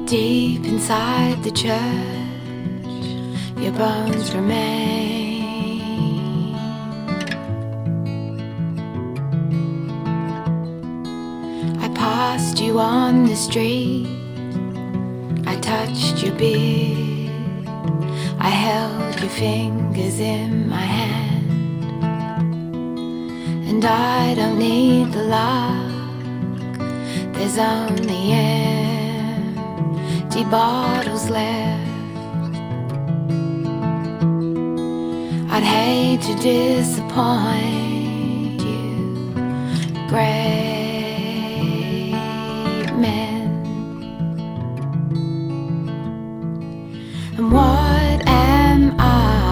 Deep inside the church, your bones remain. I passed you on the street, I touched your beard, I held your fingers in my hand. And I don't need the lock, there's only empty bottles left. I'd hate to disappoint you, great men. And what am I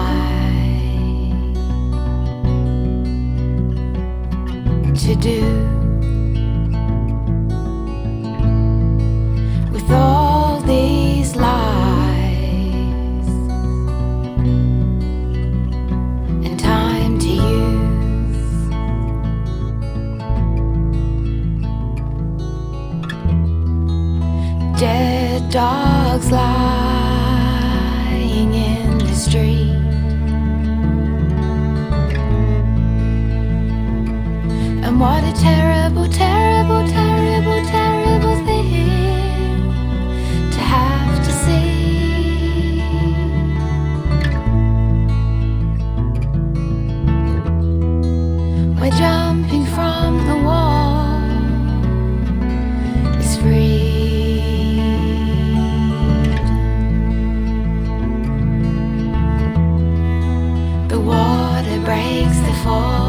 to do with all these lies and time to use? Dead dogs lying in the street, and what a terrible, terrible, terrible, terrible thing to have to see. Where jumping from the wall is freedom. The water breaks the fall.